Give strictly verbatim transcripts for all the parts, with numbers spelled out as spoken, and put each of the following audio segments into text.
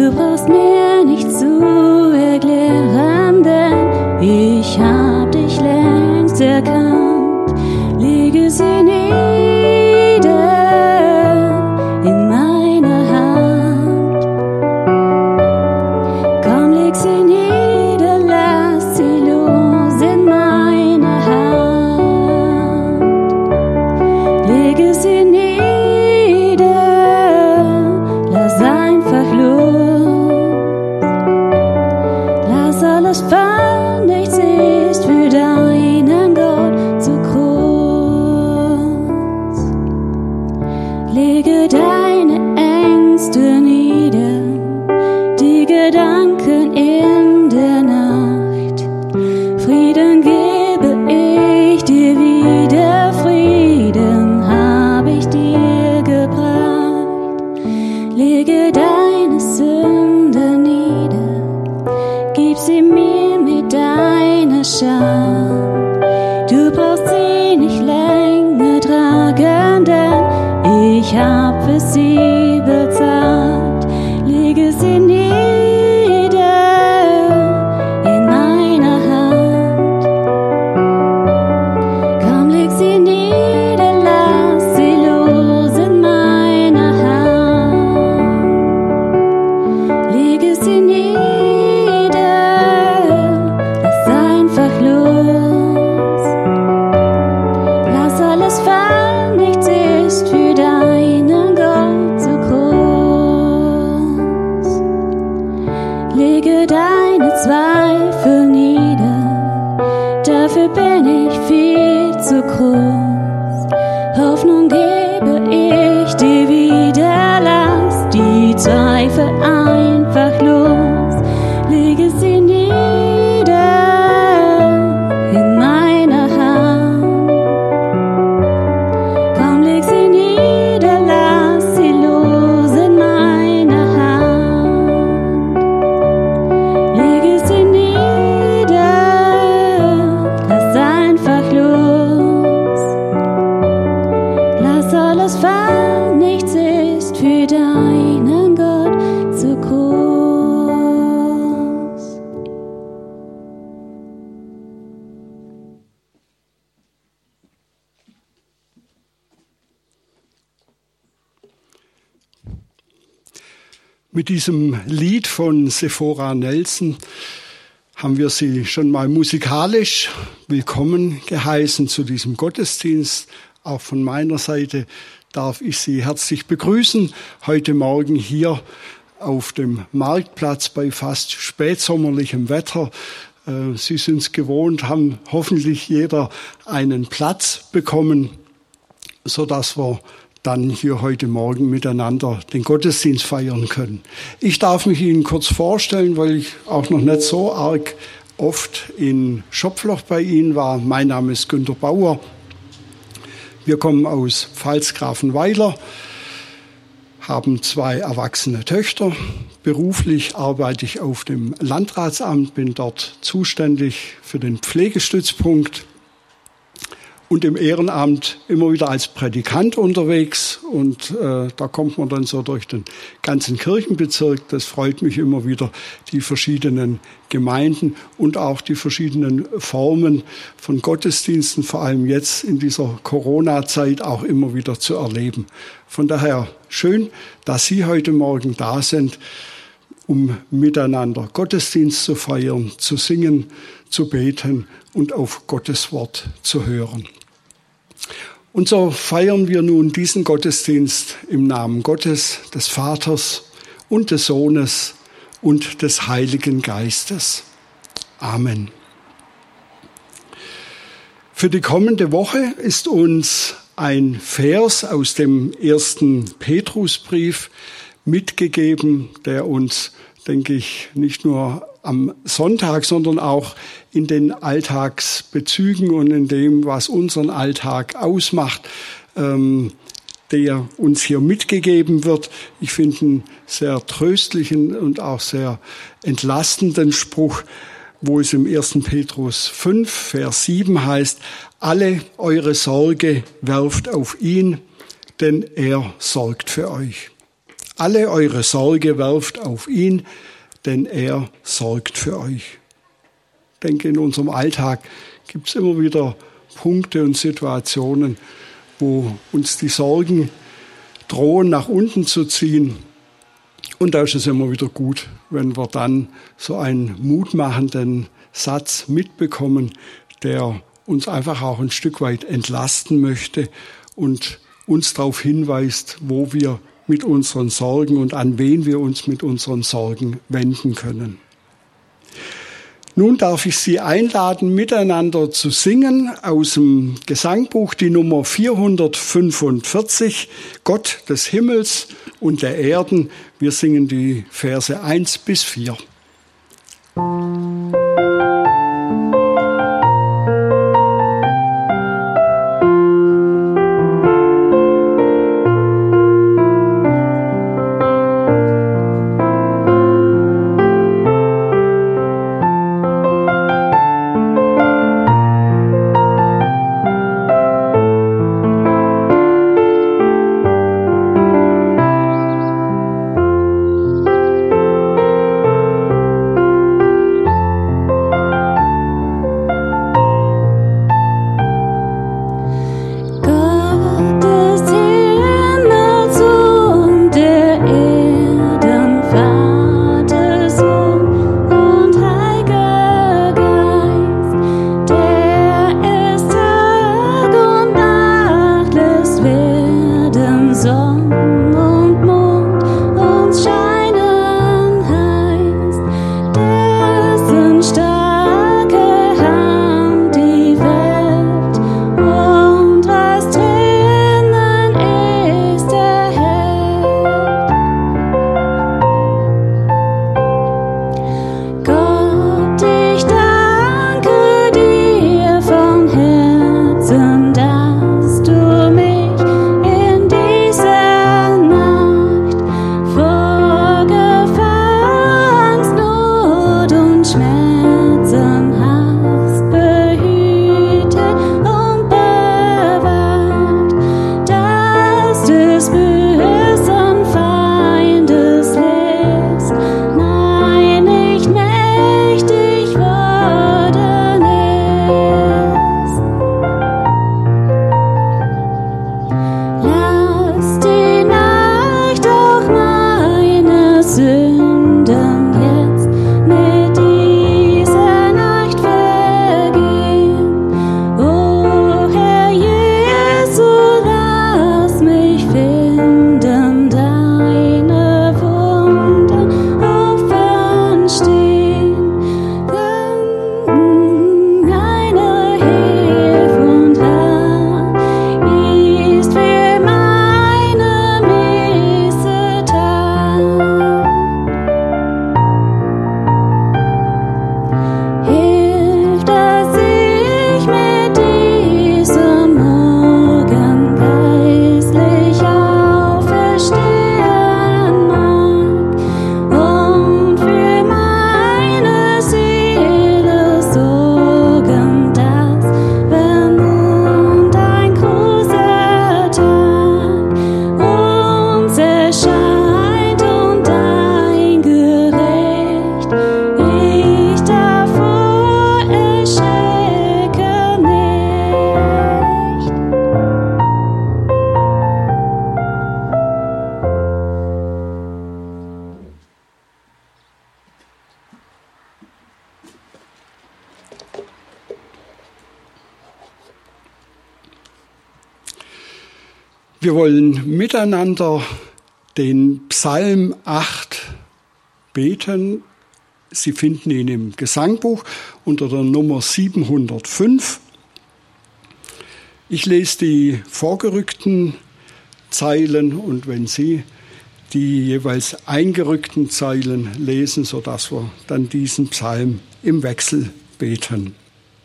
Du brauchst mir nicht zu erklären, denn ich hab dich längst erkannt. Lege sie nieder in meiner Hand. Komm, leg sie nieder, lass sie los in meiner Hand. Lege sie nieder, lass einfach los. Lass alles fallen, nichts ist für deinen Gott zu groß. Lege deine Ängste nieder, die Gedanken in der Nacht. Frieden gebe ich dir wieder, Frieden hab ich dir gebracht. Lege deine Sünde nieder, gib sie mir mit deiner Scham. Du brauchst sie nicht länger tragen, denn ich hab für sie bezahlt. Lege sie nieder in meiner Hand. Komm, leg sie nieder, lass sie los in meiner Hand. Lege sie nieder, lass einfach los. Lass alles fallen, nichts ist für deinen Gott zu groß. Lege deine Zweifel nieder, dafür bin ich viel zu groß. Hoffnung gebe ich dir wieder, lass die Zweifel einfach los. Lege sie nieder in meiner Hand. Komm, leg sie nieder, lass sie los in meiner Hand. Lege sie nieder, lass einfach los. Lass alles fallen, nichts ist für deinen Gott zu groß. Mit diesem Lied von Sephora Nelson haben wir Sie schon mal musikalisch willkommen geheißen zu diesem Gottesdienst. Auch von meiner Seite darf ich Sie herzlich begrüßen, heute Morgen hier auf dem Marktplatz bei fast spätsommerlichem Wetter. Sie sind es gewohnt, haben hoffentlich jeder einen Platz bekommen, sodass wir dann hier heute Morgen miteinander den Gottesdienst feiern können. Ich darf mich Ihnen kurz vorstellen, weil ich auch noch nicht so arg oft in Schopfloch bei Ihnen war. Mein Name ist Günter Bauer. Wir kommen aus Pfalz-Grafenweiler, haben zwei erwachsene Töchter. Beruflich arbeite ich auf dem Landratsamt, bin dort zuständig für den Pflegestützpunkt und im Ehrenamt immer wieder als Prädikant unterwegs. Und äh, da kommt man dann so durch den ganzen Kirchenbezirk. Das freut mich immer wieder, die verschiedenen Gemeinden und auch die verschiedenen Formen von Gottesdiensten, vor allem jetzt in dieser Corona-Zeit, auch immer wieder zu erleben. Von daher schön, dass Sie heute Morgen da sind, um miteinander Gottesdienst zu feiern, zu singen, zu beten und auf Gottes Wort zu hören. Und so feiern wir nun diesen Gottesdienst im Namen Gottes, des Vaters und des Sohnes und des Heiligen Geistes. Amen. Für die kommende Woche ist uns ein Vers aus dem ersten Petrusbrief mitgegeben, der uns, denke ich, nicht nur am Sonntag, sondern auch in den Alltagsbezügen und in dem, was unseren Alltag ausmacht, ähm, der uns hier mitgegeben wird. Ich finde einen sehr tröstlichen und auch sehr entlastenden Spruch, wo es im ersten Petrus fünf, Vers sieben heißt: Alle eure Sorge werft auf ihn, denn er sorgt für euch. Alle eure Sorge werft auf ihn, denn er sorgt für euch. Ich denke, in unserem Alltag gibt es immer wieder Punkte und Situationen, wo uns die Sorgen drohen, nach unten zu ziehen. Und da ist es immer wieder gut, wenn wir dann so einen mutmachenden Satz mitbekommen, der uns einfach auch ein Stück weit entlasten möchte und uns darauf hinweist, wo wir mit unseren Sorgen und an wen wir uns mit unseren Sorgen wenden können. Nun darf ich Sie einladen, miteinander zu singen aus dem Gesangbuch, die Nummer vierhundertfünfundvierzig, Gott des Himmels und der Erden. Wir singen die Verse eins bis vier. Wir wollen miteinander den Psalm acht beten. Sie finden ihn im Gesangbuch unter der Nummer siebenhundertfünf. Ich lese die vorgerückten Zeilen und wenn Sie die jeweils eingerückten Zeilen lesen, sodass wir dann diesen Psalm im Wechsel beten.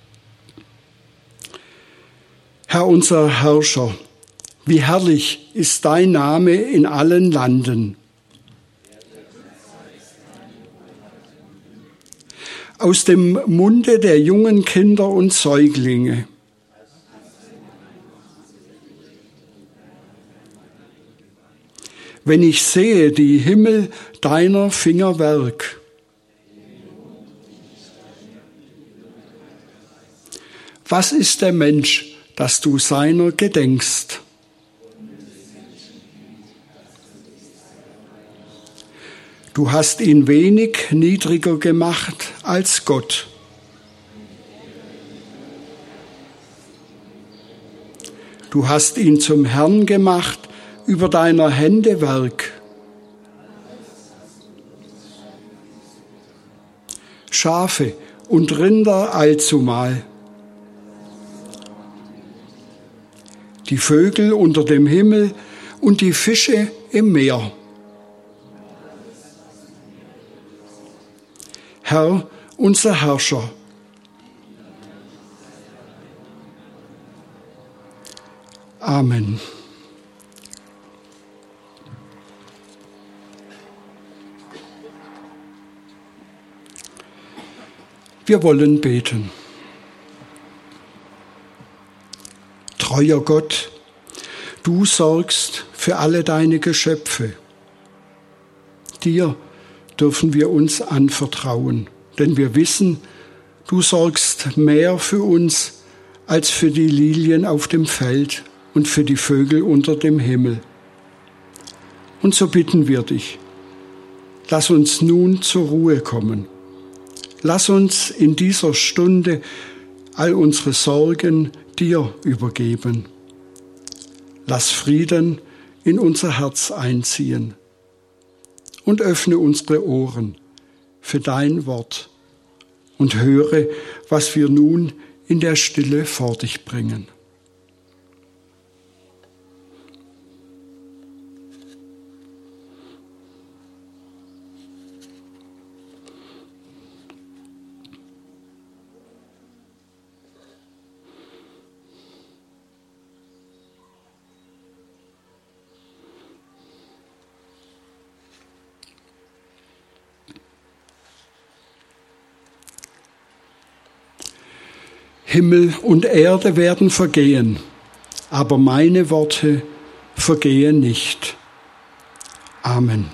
Herr unser Herrscher, wie herrlich ist dein Name in allen Landen. Aus dem Munde der jungen Kinder und Säuglinge. wenn ich sehe die Himmel deiner Finger Werk. Was ist der Mensch, dass du seiner gedenkst? Du hast ihn wenig niedriger gemacht als Gott. Du hast ihn zum Herrn gemacht über deiner Hände Werk. Schafe und Rinder allzumal. Die Vögel unter dem Himmel und die Fische im Meer. Herr, unser Herrscher. Amen. Wir wollen beten. Treuer Gott, du sorgst für alle deine Geschöpfe. Dir dürfen wir uns anvertrauen, denn wir wissen, du sorgst mehr für uns als für die Lilien auf dem Feld und für die Vögel unter dem Himmel. Und so bitten wir dich, lass uns nun zur Ruhe kommen. Lass uns in dieser Stunde all unsere Sorgen dir übergeben. Lass Frieden in unser Herz einziehen und öffne unsere Ohren für dein Wort und höre, was wir nun in der Stille vor dich bringen. Himmel und Erde werden vergehen, aber meine Worte vergehen nicht. Amen.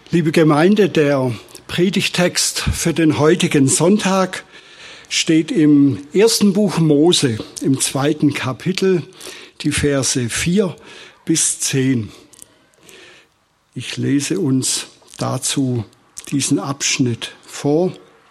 Liebe Gemeinde, der Predigtext für den heutigen Sonntag steht im ersten Buch Mose, im zweiten Kapitel, die Verse vier bis zehn. Ich lese uns dazu diesen Abschnitt vor.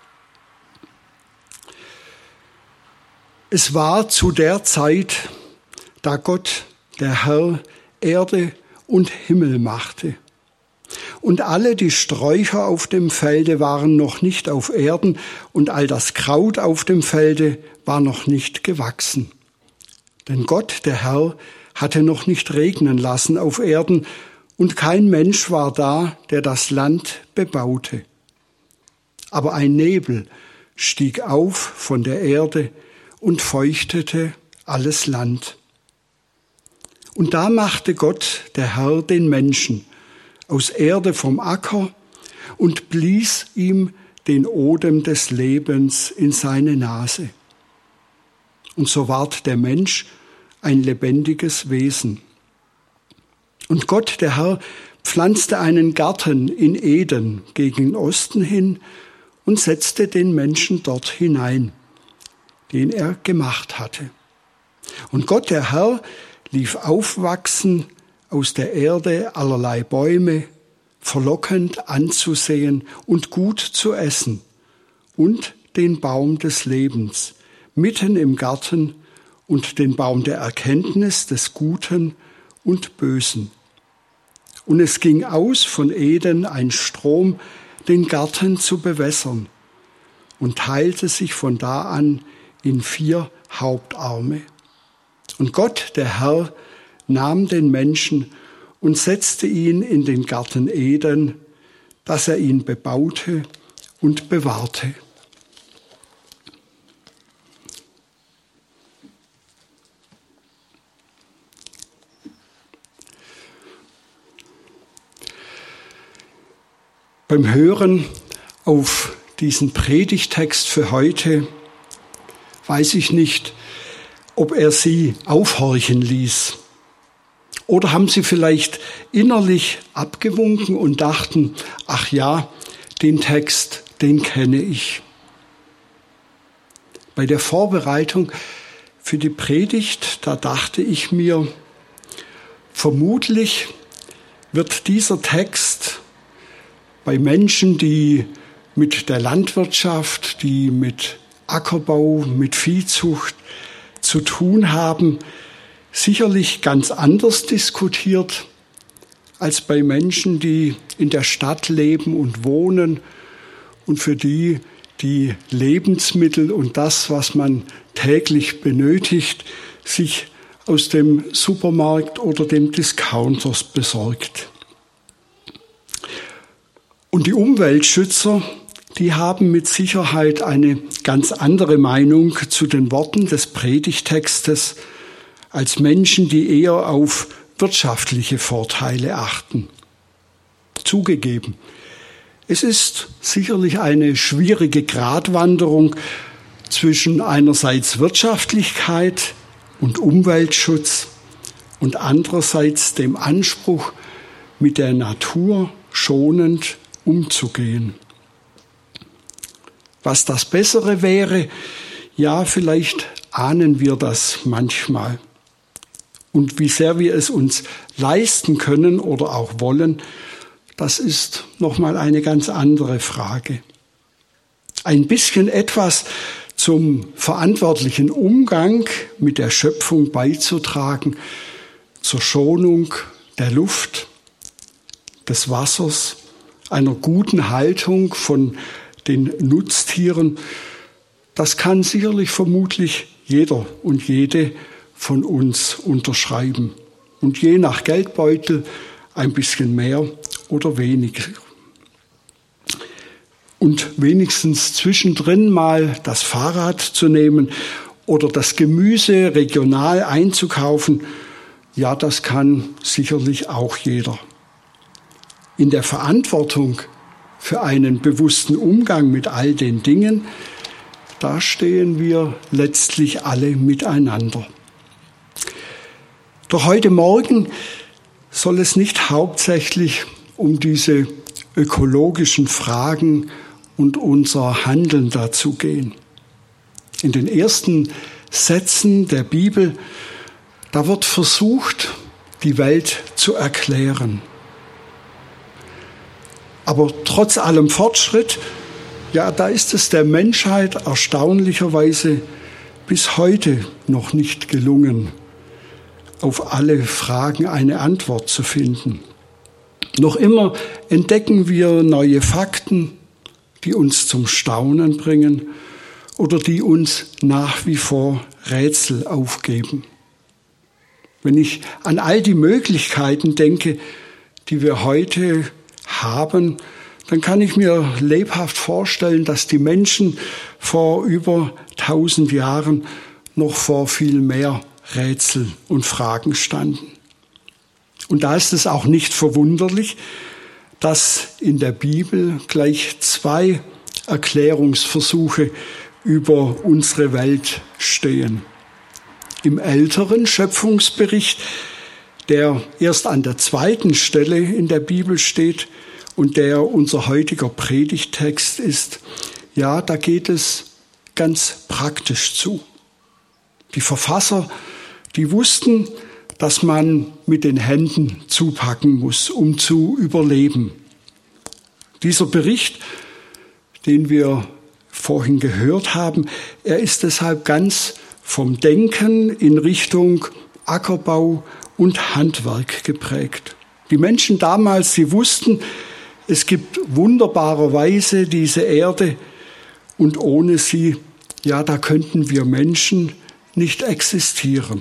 Es war zu der Zeit, da Gott, der Herr, Erde und Himmel machte. Und alle die Sträucher auf dem Felde waren noch nicht auf Erden, und all das Kraut auf dem Felde war noch nicht gewachsen. Denn Gott, der Herr, hatte noch nicht regnen lassen auf Erden, und kein Mensch war da, der das Land bebaute. Aber ein Nebel stieg auf von der Erde und feuchtete alles Land. Und da machte Gott, der Herr, den Menschen aus Erde vom Acker und blies ihm den Odem des Lebens in seine Nase. Und so ward der Mensch ein lebendiges Wesen. Und Gott, der Herr, pflanzte einen Garten in Eden gegen den Osten hin und setzte den Menschen dort hinein, den er gemacht hatte. Und Gott, der Herr, lief aufwachsen aus der Erde allerlei Bäume, verlockend anzusehen und gut zu essen, und den Baum des Lebens mitten im Garten und den Baum der Erkenntnis des Guten und Bösen. Und es ging aus von Eden ein Strom, den Garten zu bewässern, und teilte sich von da an in vier Hauptarme. Und Gott, der Herr, nahm den Menschen und setzte ihn in den Garten Eden, dass er ihn bebaute und bewahrte. Beim Hören auf diesen Predigtext für heute weiß ich nicht, ob er Sie aufhorchen ließ. Oder haben Sie vielleicht innerlich abgewunken und dachten, ach ja, den Text, den kenne ich. Bei der Vorbereitung für die Predigt, da dachte ich mir, vermutlich wird dieser Text bei Menschen, die mit der Landwirtschaft, die mit Ackerbau, mit Viehzucht zu tun haben, sicherlich ganz anders diskutiert als bei Menschen, die in der Stadt leben und wohnen und für die die Lebensmittel und das, was man täglich benötigt, sich aus dem Supermarkt oder dem Discounters besorgt. Und die Umweltschützer, die haben mit Sicherheit eine ganz andere Meinung zu den Worten des Predigtextes als Menschen, die eher auf wirtschaftliche Vorteile achten. Zugegeben, es ist sicherlich eine schwierige Gratwanderung zwischen einerseits Wirtschaftlichkeit und Umweltschutz und andererseits dem Anspruch, mit der Natur schonend umzugehen. Was das Bessere wäre, ja, vielleicht ahnen wir das manchmal. Und wie sehr wir es uns leisten können oder auch wollen, das ist nochmal eine ganz andere Frage. Ein bisschen etwas zum verantwortlichen Umgang mit der Schöpfung beizutragen, zur Schonung der Luft, des Wassers, einer guten Haltung von den Nutztieren, das kann sicherlich vermutlich jeder und jede von uns unterschreiben. Und je nach Geldbeutel ein bisschen mehr oder weniger. Und wenigstens zwischendrin mal das Fahrrad zu nehmen oder das Gemüse regional einzukaufen, ja, das kann sicherlich auch jeder. In der Verantwortung für einen bewussten Umgang mit all den Dingen, da stehen wir letztlich alle miteinander. Doch heute Morgen soll es nicht hauptsächlich um diese ökologischen Fragen und unser Handeln dazu gehen. In den ersten Sätzen der Bibel, da wird versucht, die Welt zu erklären. Aber trotz allem Fortschritt, ja, da ist es der Menschheit erstaunlicherweise bis heute noch nicht gelungen, auf alle Fragen eine Antwort zu finden. Noch immer entdecken wir neue Fakten, die uns zum Staunen bringen oder die uns nach wie vor Rätsel aufgeben. Wenn ich an all die Möglichkeiten denke, die wir heute haben, dann kann ich mir lebhaft vorstellen, dass die Menschen vor über tausend Jahren noch vor viel mehr Rätsel und Fragen standen. Und da ist es auch nicht verwunderlich, dass in der Bibel gleich zwei Erklärungsversuche über unsere Welt stehen. Im älteren Schöpfungsbericht, der erst an der zweiten Stelle in der Bibel steht und der unser heutiger Predigttext ist, ja, da geht es ganz praktisch zu. Die Verfasser, die wussten, dass man mit den Händen zupacken muss, um zu überleben. Dieser Bericht, den wir vorhin gehört haben, er ist deshalb ganz vom Denken in Richtung Ackerbau und Handwerk geprägt. Die Menschen damals, sie wussten, es gibt wunderbarerweise diese Erde und ohne sie, ja, da könnten wir Menschen nicht existieren.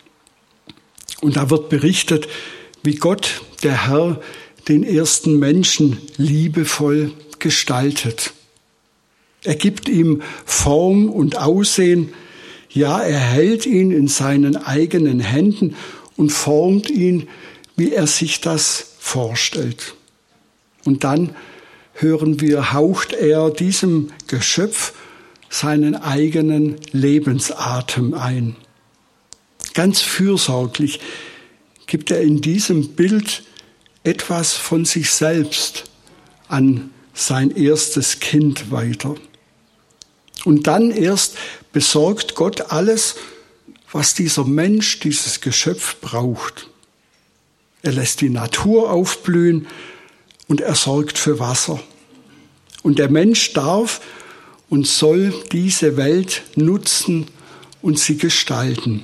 Und da wird berichtet, wie Gott, der Herr, den ersten Menschen liebevoll gestaltet. Er gibt ihm Form und Aussehen. Ja, er hält ihn in seinen eigenen Händen und formt ihn, wie er sich das vorstellt. Und dann hören wir, haucht er diesem Geschöpf seinen eigenen Lebensatem ein. Ganz fürsorglich gibt er in diesem Bild etwas von sich selbst an sein erstes Kind weiter. Und dann erst besorgt Gott alles, was dieser Mensch, dieses Geschöpf braucht. Er lässt die Natur aufblühen und er sorgt für Wasser. Und der Mensch darf und soll diese Welt nutzen und sie gestalten.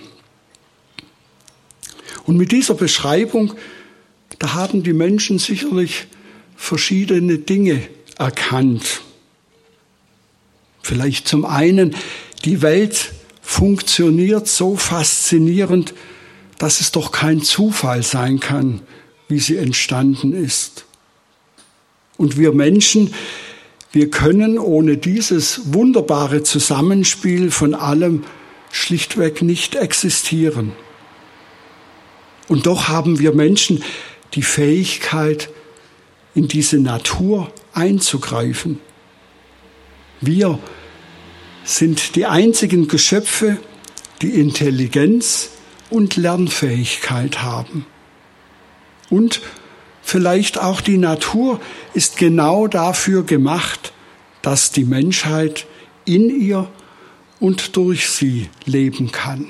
Und mit dieser Beschreibung, da haben die Menschen sicherlich verschiedene Dinge erkannt. Vielleicht zum einen, die Welt funktioniert so faszinierend, dass es doch kein Zufall sein kann, wie sie entstanden ist. Und wir Menschen, wir können ohne dieses wunderbare Zusammenspiel von allem schlichtweg nicht existieren. Und doch haben wir Menschen die Fähigkeit, in diese Natur einzugreifen. Wir sind die einzigen Geschöpfe, die Intelligenz und Lernfähigkeit haben. Und vielleicht auch die Natur ist genau dafür gemacht, dass die Menschheit in ihr und durch sie leben kann.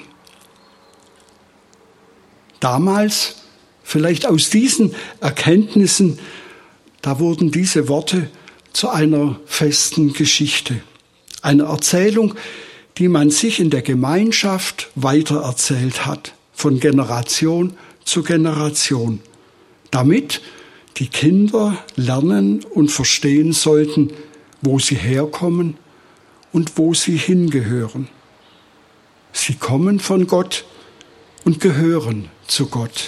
Damals, vielleicht aus diesen Erkenntnissen, da wurden diese Worte zu einer festen Geschichte. Eine Erzählung, die man sich in der Gemeinschaft weitererzählt hat, von Generation zu Generation, damit die Kinder lernen und verstehen sollten, wo sie herkommen und wo sie hingehören. Sie kommen von Gott und gehören zu Gott.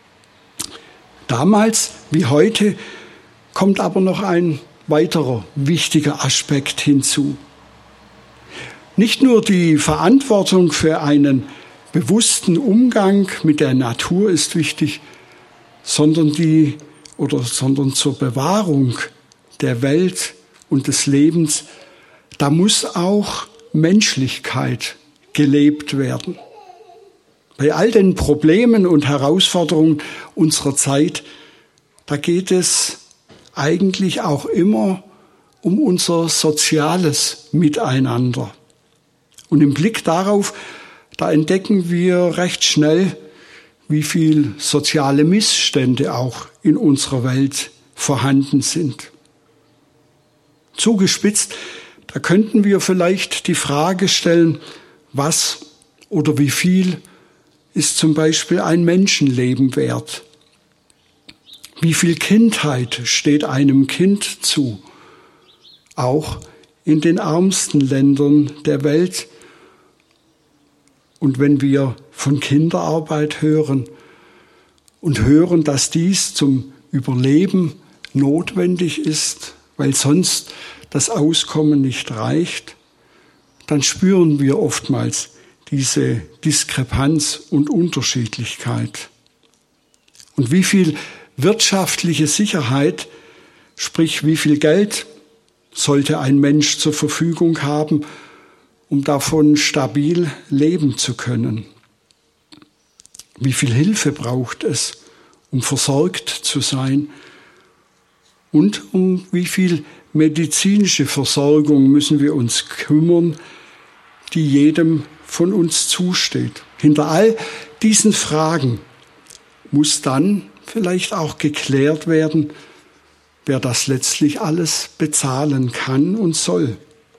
Damals wie heute kommt aber noch ein weiterer wichtiger Aspekt hinzu. Nicht nur die Verantwortung für einen bewussten Umgang mit der Natur ist wichtig, sondern die oder sondern zur Bewahrung der Welt und des Lebens, da muss auch Menschlichkeit gelebt werden. Bei all den Problemen und Herausforderungen unserer Zeit, da geht es eigentlich auch immer um unser soziales Miteinander. Und im Blick darauf, da entdecken wir recht schnell, wie viel soziale Missstände auch in unserer Welt vorhanden sind. Zugespitzt, da könnten wir vielleicht die Frage stellen, was oder wie viel ist zum Beispiel ein Menschenleben wert? Wie viel Kindheit steht einem Kind zu? Auch in den ärmsten Ländern der Welt. Und wenn wir von Kinderarbeit hören und hören, dass dies zum Überleben notwendig ist, weil sonst das Auskommen nicht reicht, dann spüren wir oftmals diese Diskrepanz und Unterschiedlichkeit. Und wie viel wirtschaftliche Sicherheit, sprich wie viel Geld sollte ein Mensch zur Verfügung haben, um davon stabil leben zu können? Wie viel Hilfe braucht es, um versorgt zu sein? Und um wie viel medizinische Versorgung müssen wir uns kümmern, die jedem von uns zusteht? Hinter all diesen Fragen muss dann vielleicht auch geklärt werden, wer das letztlich alles bezahlen kann und soll.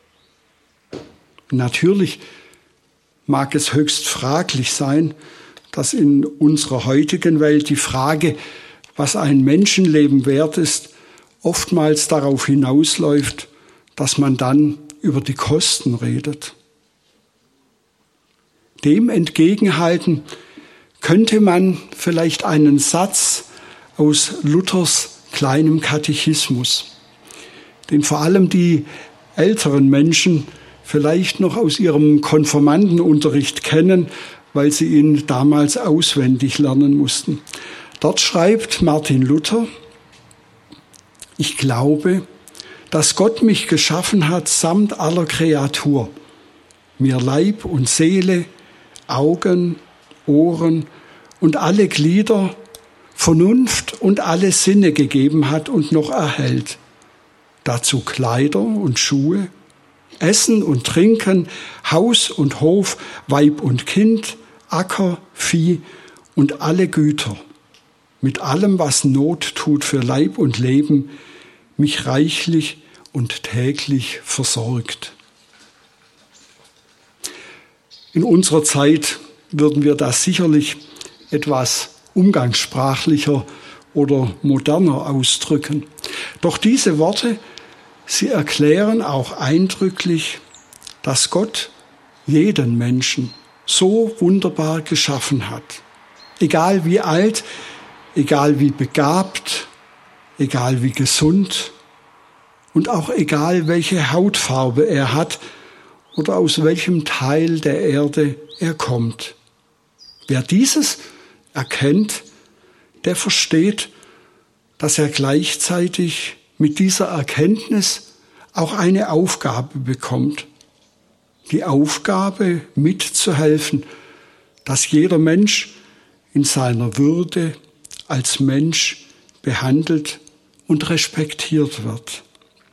Natürlich mag es höchst fraglich sein, dass in unserer heutigen Welt die Frage, was ein Menschenleben wert ist, oftmals darauf hinausläuft, dass man dann über die Kosten redet. Dem entgegenhalten könnte man vielleicht einen Satz aus Luthers kleinem Katechismus, den vor allem die älteren Menschen vielleicht noch aus ihrem Konfirmandenunterricht kennen, weil sie ihn damals auswendig lernen mussten. Dort schreibt Martin Luther: Ich glaube, dass Gott mich geschaffen hat samt aller Kreatur, mir Leib und Seele, Augen, Ohren und alle Glieder, Vernunft und alle Sinne gegeben hat und noch erhält. Dazu Kleider und Schuhe, Essen und Trinken, Haus und Hof, Weib und Kind, Acker, Vieh und alle Güter. Mit allem, was Not tut für Leib und Leben, mich reichlich und täglich versorgt. In unserer Zeit würden wir das sicherlich etwas umgangssprachlicher oder moderner ausdrücken. Doch diese Worte, sie erklären auch eindrücklich, dass Gott jeden Menschen so wunderbar geschaffen hat. Egal wie alt, egal wie begabt, egal wie gesund und auch egal welche Hautfarbe er hat oder aus welchem Teil der Erde er kommt. Wer dieses erkennt, der versteht, dass er gleichzeitig mit dieser Erkenntnis auch eine Aufgabe bekommt. Die Aufgabe, mitzuhelfen, dass jeder Mensch in seiner Würde als Mensch behandelt und respektiert wird.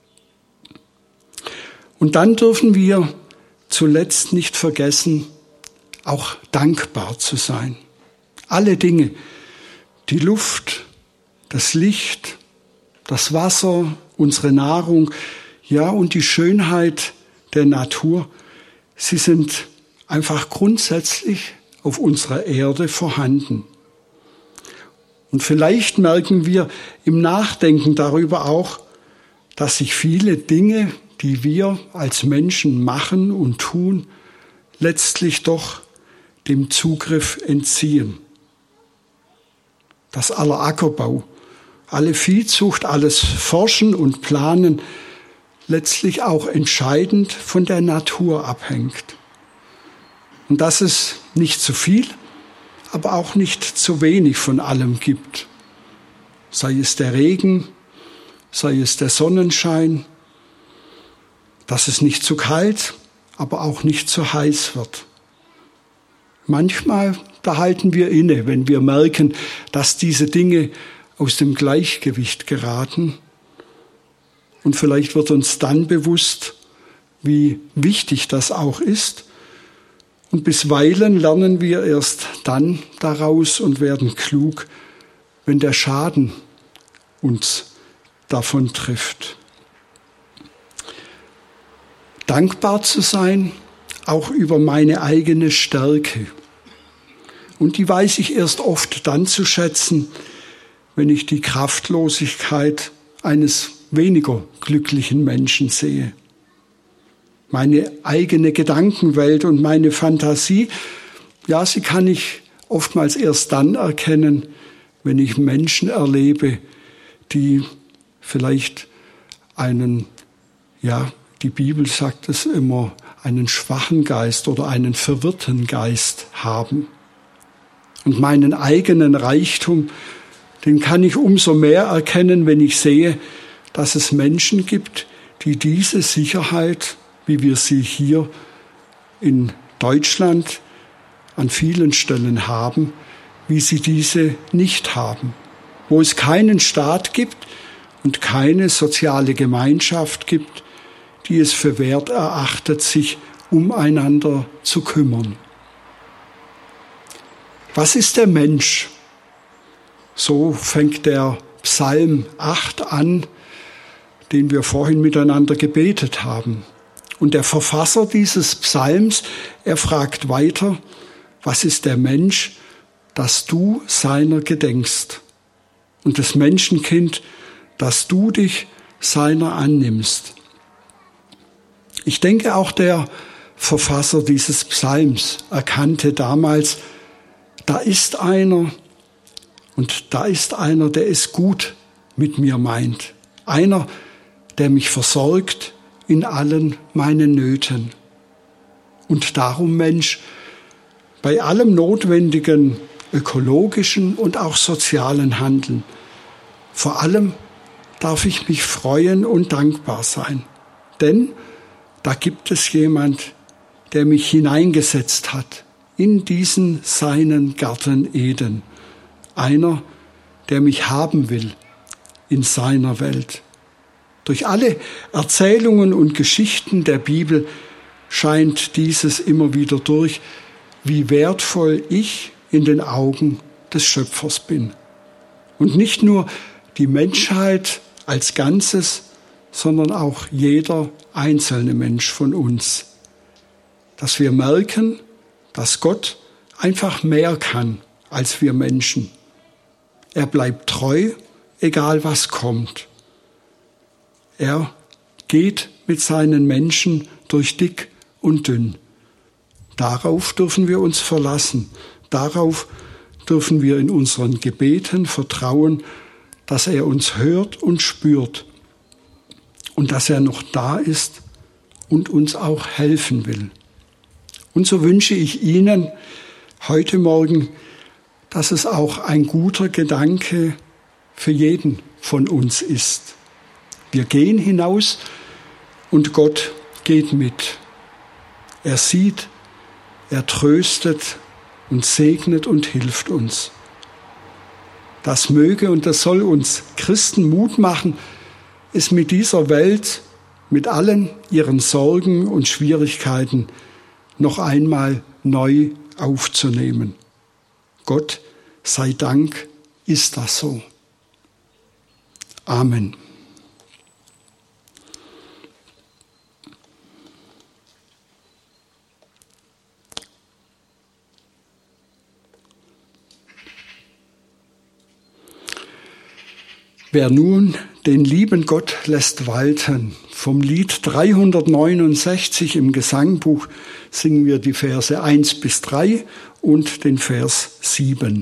Und dann dürfen wir zuletzt nicht vergessen, auch dankbar zu sein. Alle Dinge, die Luft, das Licht, das Wasser, unsere Nahrung, ja und die Schönheit der Natur, sie sind einfach grundsätzlich auf unserer Erde vorhanden. Und vielleicht merken wir im Nachdenken darüber auch, dass sich viele Dinge, die wir als Menschen machen und tun, letztlich doch dem Zugriff entziehen. Dass aller Ackerbau, alle Viehzucht, alles Forschen und Planen letztlich auch entscheidend von der Natur abhängt. Und dass es nicht zu viel, aber auch nicht zu wenig von allem gibt. Sei es der Regen, sei es der Sonnenschein, dass es nicht zu kalt, aber auch nicht zu heiß wird. Manchmal, da halten wir inne, wenn wir merken, dass diese Dinge aus dem Gleichgewicht geraten Und vielleicht wird uns dann bewusst, wie wichtig das auch ist. Und bisweilen lernen wir erst dann daraus und werden klug, wenn der Schaden uns davon trifft. Dankbar zu sein, auch über meine eigene Stärke. Und die weiß ich erst oft dann zu schätzen, wenn ich die Kraftlosigkeit eines weniger glücklichen Menschen sehe. Meine eigene Gedankenwelt und meine Fantasie, ja, sie kann ich oftmals erst dann erkennen, wenn ich Menschen erlebe, die vielleicht einen, ja, die Bibel sagt es immer, einen schwachen Geist oder einen verwirrten Geist haben. Und meinen eigenen Reichtum, den kann ich umso mehr erkennen, wenn ich sehe, dass es Menschen gibt, die diese Sicherheit, wie wir sie hier in Deutschland an vielen Stellen haben, wie sie diese nicht haben. Wo es keinen Staat gibt und keine soziale Gemeinschaft gibt, die es für wert erachtet, sich umeinander zu kümmern. Was ist der Mensch? So fängt der Psalm acht an, den wir vorhin miteinander gebetet haben. Und der Verfasser dieses Psalms, er fragt weiter, was ist der Mensch, dass du seiner gedenkst? Und das Menschenkind, dass du dich seiner annimmst. Ich denke, auch der Verfasser dieses Psalms erkannte damals, da ist einer und da ist einer, der es gut mit mir meint. Einer, der mich versorgt in allen meinen Nöten. Und darum, Mensch, bei allem notwendigen ökologischen und auch sozialen Handeln, vor allem darf ich mich freuen und dankbar sein. Denn da gibt es jemand, der mich hineingesetzt hat in diesen seinen Garten Eden. Einer, der mich haben will in seiner Welt. Durch alle Erzählungen und Geschichten der Bibel scheint dieses immer wieder durch, wie wertvoll ich in den Augen des Schöpfers bin. Und nicht nur die Menschheit als Ganzes, sondern auch jeder einzelne Mensch von uns. Dass wir merken, dass Gott einfach mehr kann als wir Menschen. Er bleibt treu, egal was kommt. Er geht mit seinen Menschen durch dick und dünn. Darauf dürfen wir uns verlassen. Darauf dürfen wir in unseren Gebeten vertrauen, dass er uns hört und spürt und dass er noch da ist und uns auch helfen will. Und so wünsche ich Ihnen heute Morgen, dass es auch ein guter Gedanke für jeden von uns ist. Wir gehen hinaus und Gott geht mit. Er sieht, er tröstet und segnet und hilft uns. Das möge und das soll uns Christen Mut machen, es mit dieser Welt, mit allen ihren Sorgen und Schwierigkeiten noch einmal neu aufzunehmen. Gott sei Dank ist das so. Amen. Wer nun den lieben Gott lässt walten, vom Lied dreihundertneunundsechzig im Gesangbuch singen wir die Verse eins bis drei und den Vers sieben.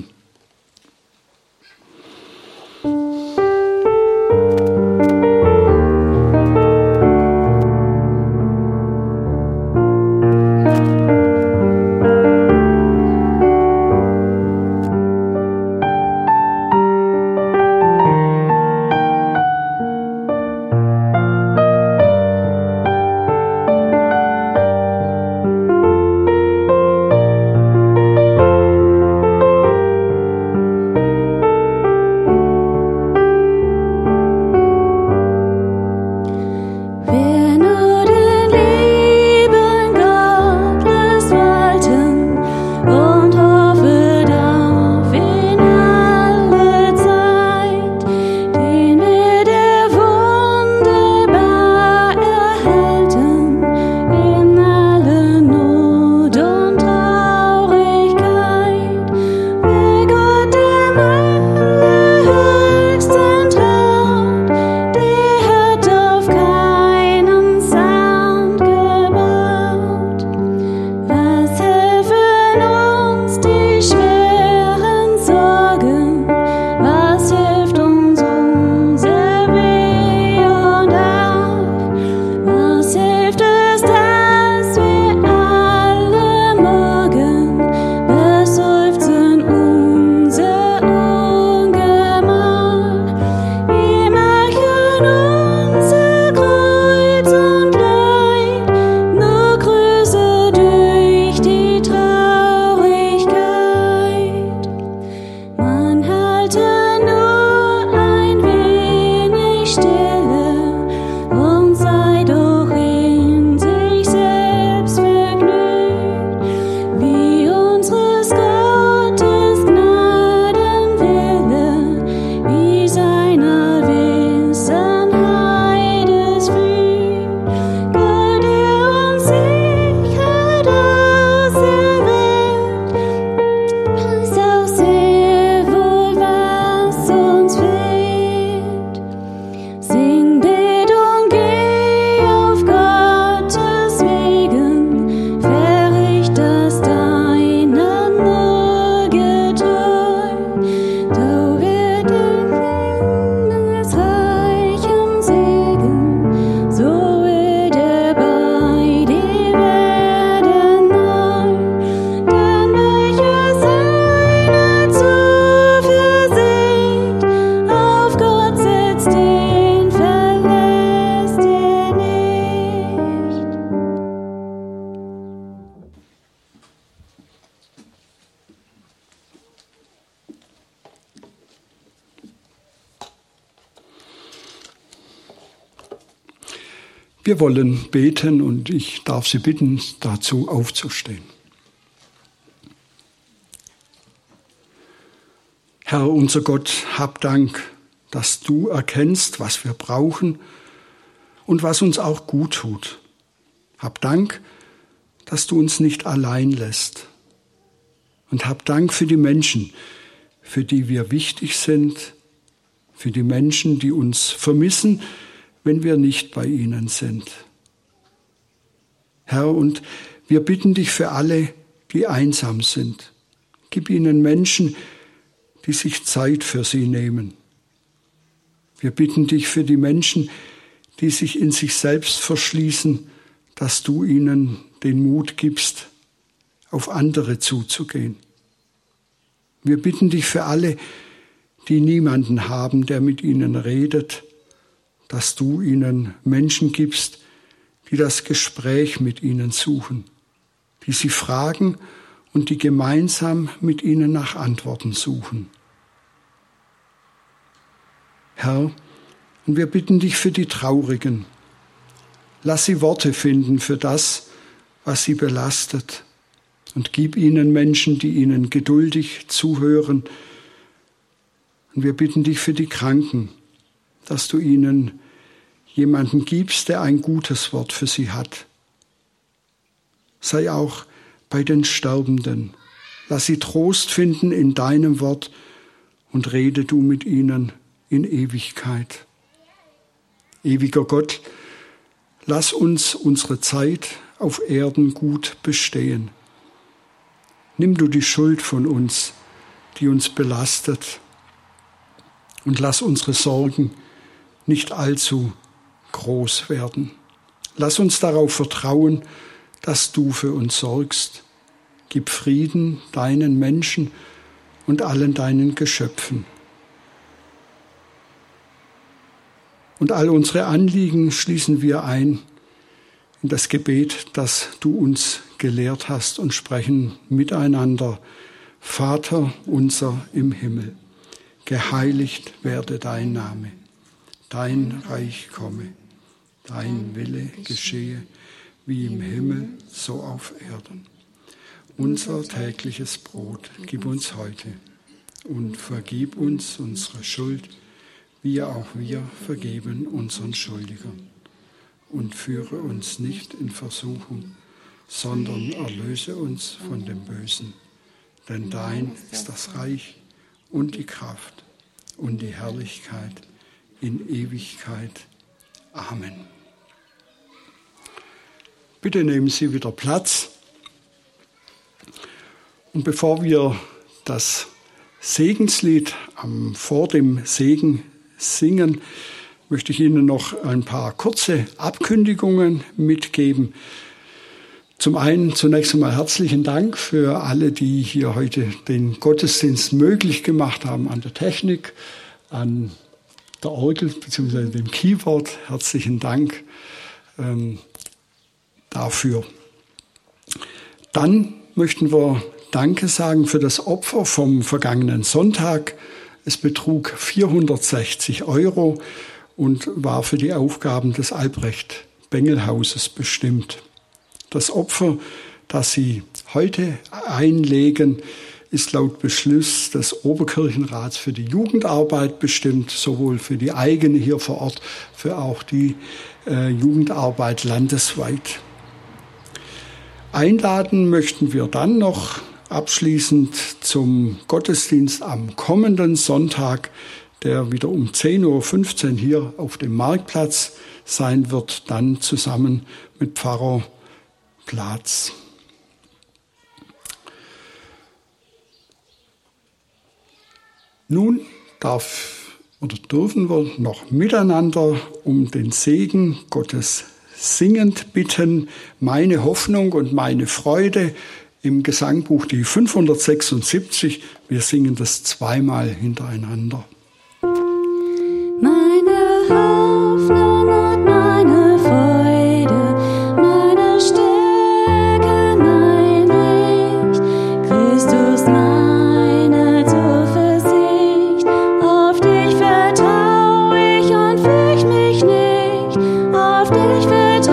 Wir wollen beten und ich darf Sie bitten, dazu aufzustehen. Herr, unser Gott, hab Dank, dass du erkennst, was wir brauchen und was uns auch gut tut. Hab Dank, dass du uns nicht allein lässt. Und hab Dank für die Menschen, für die wir wichtig sind, für die Menschen, die uns vermissen, wenn wir nicht bei ihnen sind. Herr, und wir bitten dich für alle, die einsam sind. Gib ihnen Menschen, die sich Zeit für sie nehmen. Wir bitten dich für die Menschen, die sich in sich selbst verschließen, dass du ihnen den Mut gibst, auf andere zuzugehen. Wir bitten dich für alle, die niemanden haben, der mit ihnen redet, dass du ihnen Menschen gibst, die das Gespräch mit ihnen suchen, die sie fragen und die gemeinsam mit ihnen nach Antworten suchen. Herr, und wir bitten dich für die Traurigen. Lass sie Worte finden für das, was sie belastet, und gib ihnen Menschen, die ihnen geduldig zuhören. Und wir bitten dich für die Kranken, dass du ihnen jemanden gibst, der ein gutes Wort für sie hat. Sei auch bei den Sterbenden. Lass sie Trost finden in deinem Wort und rede du mit ihnen in Ewigkeit. Ewiger Gott, lass uns unsere Zeit auf Erden gut bestehen. Nimm du die Schuld von uns, die uns belastet, und lass unsere Sorgen nicht allzu groß werden. Lass uns darauf vertrauen, dass du für uns sorgst. Gib Frieden deinen Menschen und allen deinen Geschöpfen. Und all unsere Anliegen schließen wir ein in das Gebet, das du uns gelehrt hast, und sprechen miteinander: Vater unser im Himmel, geheiligt werde dein Name, dein Reich komme, dein Wille geschehe, wie im Himmel, so auf Erden. Unser tägliches Brot gib uns heute und vergib uns unsere Schuld, wie auch wir vergeben unseren Schuldigern. Und führe uns nicht in Versuchung, sondern erlöse uns von dem Bösen. Denn dein ist das Reich und die Kraft und die Herrlichkeit in Ewigkeit. Amen. Bitte nehmen Sie wieder Platz. Und bevor wir das Segenslied am, vor dem Segen singen, möchte ich Ihnen noch ein paar kurze Abkündigungen mitgeben. Zum einen zunächst einmal herzlichen Dank für alle, die hier heute den Gottesdienst möglich gemacht haben, an der Technik, an der Orgel bzw. dem Keyboard. Herzlichen Dank ähm, dafür. Dann möchten wir Danke sagen für das Opfer vom vergangenen Sonntag. Es betrug vierhundertsechzig Euro und war für die Aufgaben des Albrecht-Bengel-Hauses bestimmt. Das Opfer, das Sie heute einlegen, ist laut Beschluss des Oberkirchenrats für die Jugendarbeit bestimmt, sowohl für die eigene hier vor Ort, für auch die äh, Jugendarbeit landesweit. Einladen möchten wir dann noch abschließend zum Gottesdienst am kommenden Sonntag, der wieder um zehn Uhr fünfzehn hier auf dem Marktplatz sein wird, dann zusammen mit Pfarrer Platz. Nun darf oder dürfen wir noch miteinander um den Segen Gottes singend bitten. Meine Hoffnung und meine Freude im Gesangbuch die fünfhundertsechsundsiebzig. Wir singen das zweimal hintereinander. Meine Hoffnung und meine Freude, meine Stärke, mein Licht, Christus meine Zuversicht, auf dich vertrau ich und fürcht mich nicht, auf dich vertrau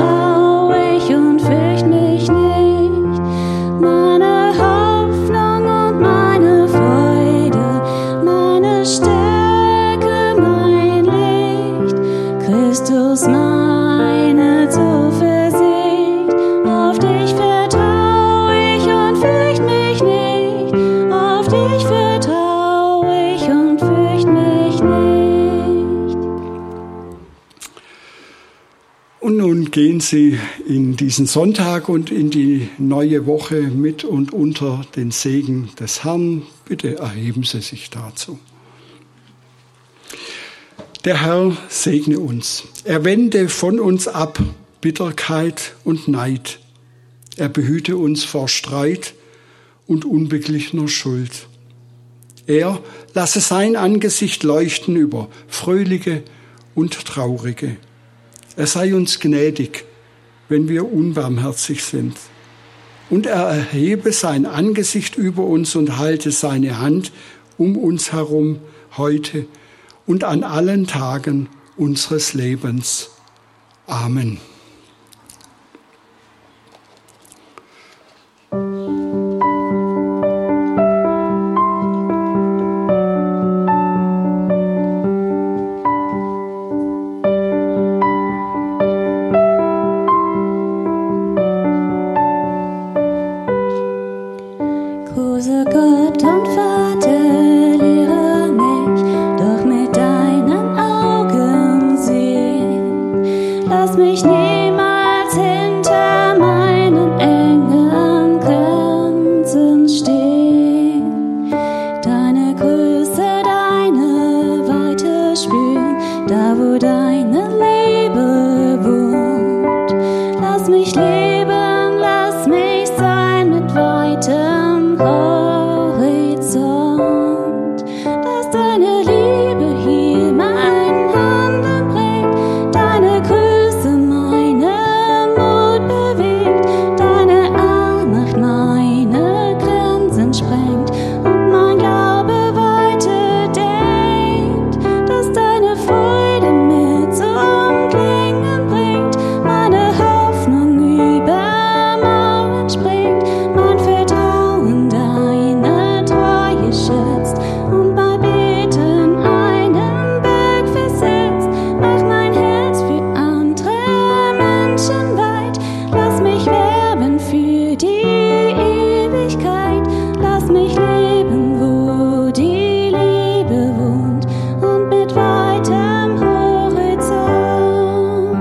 Christus, meine Zuversicht, auf dich vertraue ich und fürcht mich nicht, auf dich vertraue ich und fürcht mich nicht. Und nun gehen Sie in diesen Sonntag und in die neue Woche mit und unter den Segen des Herrn. Bitte erheben Sie sich dazu. Der Herr segne uns. Er wende von uns ab Bitterkeit und Neid. Er behüte uns vor Streit und unbeglichener Schuld. Er lasse sein Angesicht leuchten über Fröhliche und Traurige. Er sei uns gnädig, wenn wir unbarmherzig sind. Und er erhebe sein Angesicht über uns und halte seine Hand um uns herum heute und an allen Tagen unseres Lebens. Amen. Großer Gott und Vater, lehre mich, doch mit deinen Augen sehen. Lass mich niemals hinter meinen engen Grenzen stehen. Deine Größe, deine Weite spüren, da wo deine Liebe wohnt. Lass mich leben, lass mich sein mit weitem Horizont, dass deine Liebe hier mein Handeln prägt, deine Größe meinen Mut bewegt, deine Allmacht meine Grenzen sprengt und mein Glaube weiter denkt, dass deine Freude mir zum Klingen bringt, meine Hoffnung über Mauern springt, mein Vertrauen deine Treue schützt und bei Beten einen Berg versetzt. Mach mein Herz für andere Menschen weit, lass mich werben für die Ewigkeit, lass mich leben, wo die Liebe wohnt und mit weitem Horizont.